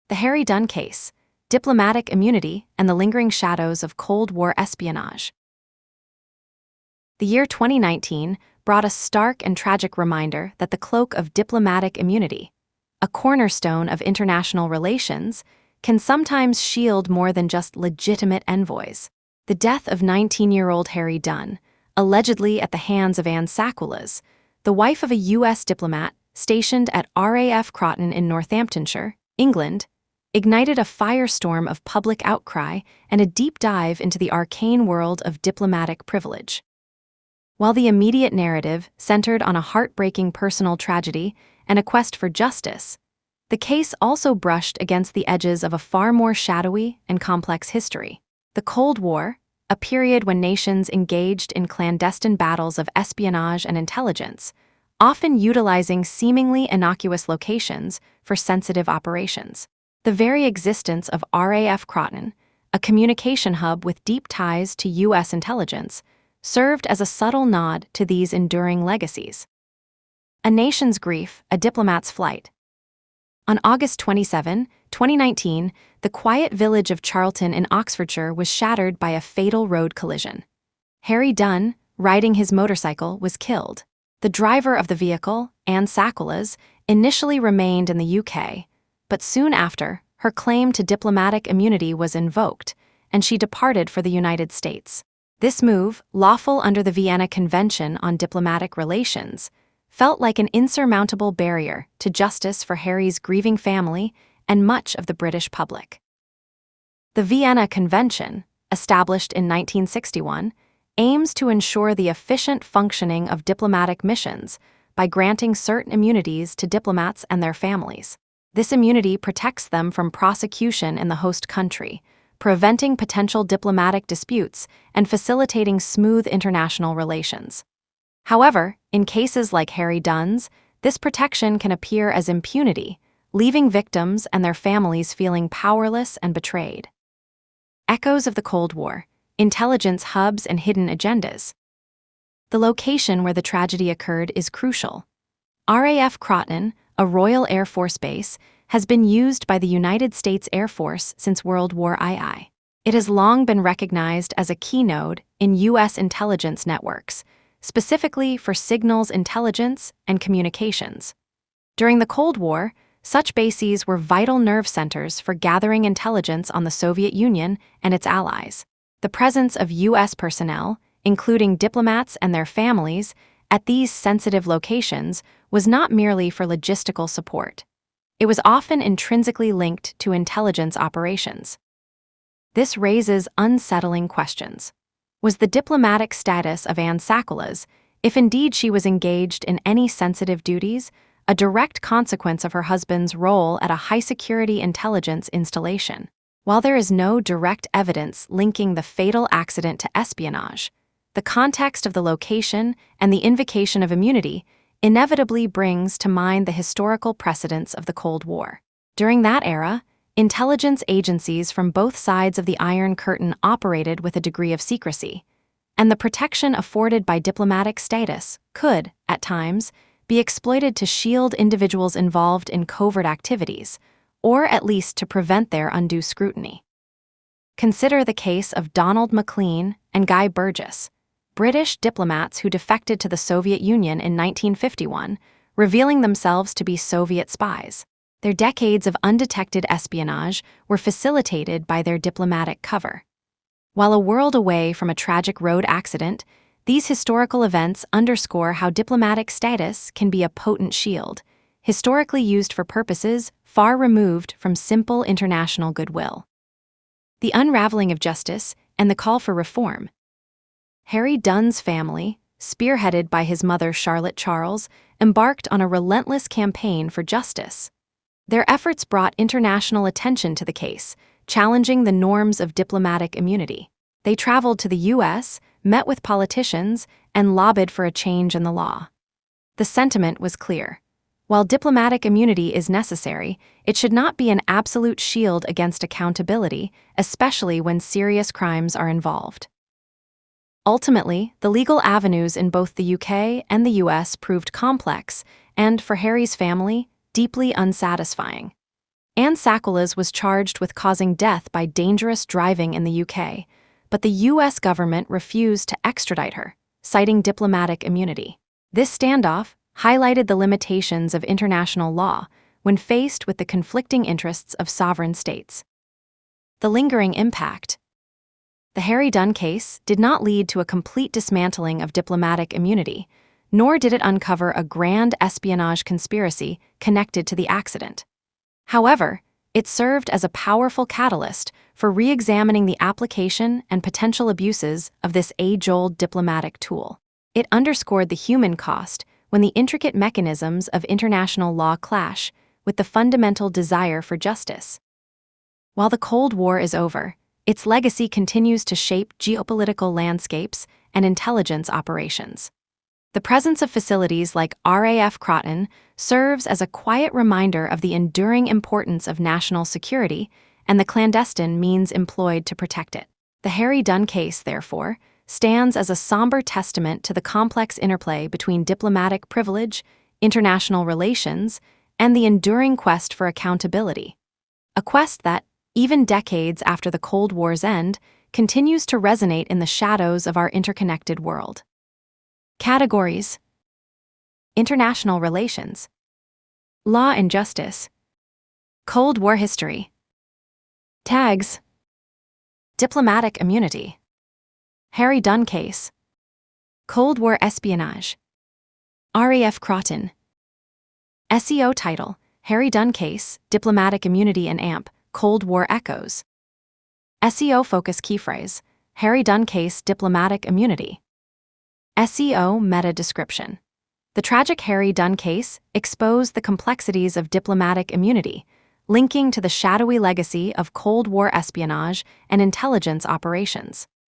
The Harry Dunn case, diplomatic immunity and the lingering shadows of Cold War espionage. The year 2019 brought a stark and tragic reminder that the cloak of diplomatic immunity, a cornerstone of international relations, can sometimes shield more than just legitimate envoys. The death of 19-year-old Harry Dunn, allegedly at the hands of Anne Sakulas, the wife of a U.S. diplomat stationed at RAF Croton in Northamptonshire, England, ignited a firestorm of public outcry and a deep dive into the arcane world of diplomatic privilege. While the immediate narrative centered on a heartbreaking personal tragedy and a quest for justice, the case also brushed against the edges of a far more shadowy and complex history. The Cold War, a period when nations engaged in clandestine battles of espionage and intelligence, often utilizing seemingly innocuous locations for sensitive operations. The very existence of RAF Croton, a communication hub with deep ties to U.S. intelligence, served as a subtle nod to these enduring legacies. A nation's grief, a diplomat's flight. On August 27, 2019, the quiet village of Charlton in Oxfordshire was shattered by a fatal road collision. Harry Dunn, riding his motorcycle, was killed. The driver of the vehicle, Anne Sakulas, initially remained in the UK, but soon after, her claim to diplomatic immunity was invoked, and she departed for the United States. This move, lawful under the Vienna Convention on Diplomatic Relations, felt like an insurmountable barrier to justice for Harry's grieving family and much of the British public. The Vienna Convention, established in 1961, aims to ensure the efficient functioning of diplomatic missions by granting certain immunities to diplomats and their families. This immunity protects them from prosecution in the host country, preventing potential diplomatic disputes and facilitating smooth international relations. However, in cases like Harry Dunn's, this protection can appear as impunity, leaving victims and their families feeling powerless and betrayed. Echoes of the Cold War, intelligence hubs and hidden agendas. The location where the tragedy occurred is crucial. RAF Croton, a Royal Air Force base, has been used by the United States Air Force since World War II. It has long been recognized as a key node in U.S. intelligence networks, specifically for signals intelligence and communications. During the Cold War, such bases were vital nerve centers for gathering intelligence on the Soviet Union and its allies. The presence of U.S. personnel, including diplomats and their families, at these sensitive locations was not merely for logistical support. It was often intrinsically linked to intelligence operations. This raises unsettling questions. Was the diplomatic status of Anne Sakulas, if indeed she was engaged in any sensitive duties, a direct consequence of her husband's role at a high-security intelligence installation? While there is no direct evidence linking the fatal accident to espionage, the context of the location and the invocation of immunity inevitably brings to mind the historical precedents of the Cold War. During that era, intelligence agencies from both sides of the Iron Curtain operated with a degree of secrecy, and the protection afforded by diplomatic status could, at times, be exploited to shield individuals involved in covert activities, or at least to prevent their undue scrutiny. Consider the case of Donald Maclean and Guy Burgess, British diplomats who defected to the Soviet Union in 1951, revealing themselves to be Soviet spies. Their decades of undetected espionage were facilitated by their diplomatic cover. While a world away from a tragic road accident, these historical events underscore how diplomatic status can be a potent shield, historically used for purposes far removed from simple international goodwill. The unraveling of justice and the call for reform. Harry Dunn's family, spearheaded by his mother Charlotte Charles, embarked on a relentless campaign for justice. Their efforts brought international attention to the case, challenging the norms of diplomatic immunity. They traveled to the U.S., met with politicians, and lobbied for a change in the law. The sentiment was clear. While diplomatic immunity is necessary, it should not be an absolute shield against accountability, especially when serious crimes are involved. Ultimately, the legal avenues in both the UK and the US proved complex and, for Harry's family, deeply unsatisfying. Anne Sacoulas was charged with causing death by dangerous driving in the UK, but the US government refused to extradite her, citing diplomatic immunity. This standoff highlighted the limitations of international law when faced with the conflicting interests of sovereign states. The lingering impact. The Harry Dunn case did not lead to a complete dismantling of diplomatic immunity, nor did it uncover a grand espionage conspiracy connected to the accident. However, it served as a powerful catalyst for re-examining the application and potential abuses of this age-old diplomatic tool. It underscored the human cost when the intricate mechanisms of international law clash with the fundamental desire for justice. While the Cold War is over, its legacy continues to shape geopolitical landscapes and intelligence operations. The presence of facilities like RAF Croton serves as a quiet reminder of the enduring importance of national security and the clandestine means employed to protect it. The Harry Dunn case, therefore, stands as a somber testament to the complex interplay between diplomatic privilege, international relations, and the enduring quest for accountability. A quest that, even decades after the Cold War's end, continues to resonate in the shadows of our interconnected world. Categories: International relations, Law and justice, Cold War history. Tags: Diplomatic immunity, Harry Dunn case, Cold War espionage, RAF Croton. SEO title: Harry Dunn case, Diplomatic immunity and AMP, Cold War echoes. SEO focus keyphrase: Harry Dunn case, diplomatic immunity. SEO meta description: The tragic Harry Dunn case exposed the complexities of diplomatic immunity, linking to the shadowy legacy of Cold War espionage and intelligence operations.